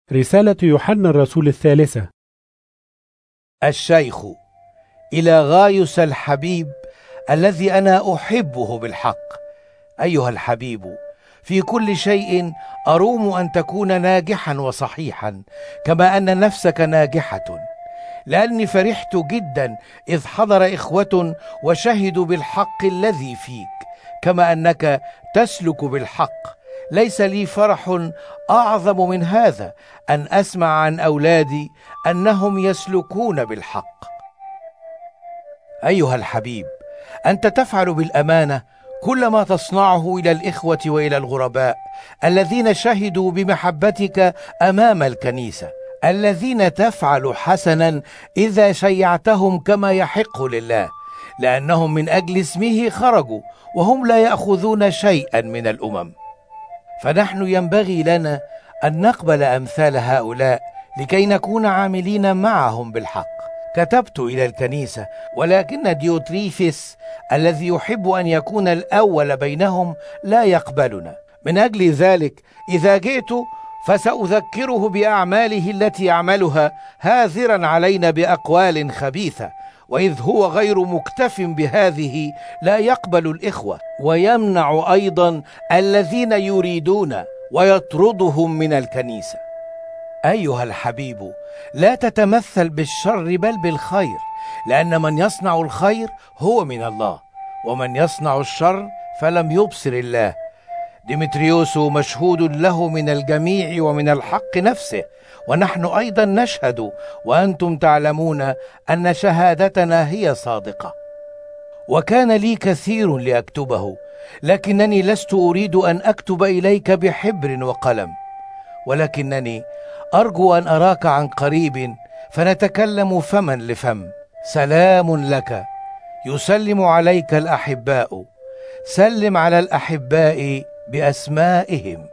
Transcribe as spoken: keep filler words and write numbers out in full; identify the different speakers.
Speaker 1: رسالة يوحنا الرسول الثالثة.
Speaker 2: الشيخ إلى غايوس الحبيب الذي أنا أحبه بالحق. أيها الحبيب، في كل شيء أروم أن تكون ناجحا وصحيحا كما أن نفسك ناجحة، لأني فرحت جدا إذ حضر إخوة وشهدوا بالحق الذي فيك كما أنك تسلك بالحق. ليس لي فرح أعظم من هذا أن أسمع عن أولادي أنهم يسلكون بالحق. أيها الحبيب، أنت تفعل بالأمانة كل ما تصنعه إلى الإخوة وإلى الغرباء الذين شهدوا بمحبتك أمام الكنيسة، الذين تفعل حسنا إذا شيعتهم كما يحق لله، لأنهم من أجل اسمه خرجوا وهم لا يأخذون شيئا من الأمم. فنحن ينبغي لنا أن نقبل أمثال هؤلاء لكي نكون عاملين معهم بالحق. كتبت إلى الكنيسة، ولكن ديوتريفيس الذي يحب أن يكون الأول بينهم لا يقبلنا. من أجل ذلك إذا جئت فسأذكره بأعماله التي يعملها، هاذرا علينا بأقوال خبيثة، وإذ هو غير مكتف بهذه لا يقبل الإخوة، ويمنع أيضا الذين يريدون ويطردهم من الكنيسة. أيها الحبيب، لا تتمثل بالشر بل بالخير، لأن من يصنع الخير هو من الله، ومن يصنع الشر فلم يبصر الله. ديمتريوس مشهود له من الجميع ومن الحق نفسه، ونحن أيضا نشهد، وأنتم تعلمون أن شهادتنا هي صادقة. وكان لي كثير لأكتبه، لكنني لست أريد أن أكتب إليك بحبر وقلم، ولكنني أرجو أن أراك عن قريب فنتكلم فما لفم. سلام لك، يسلم عليك الأحباء. سلم على الأحباء بأسمائهم.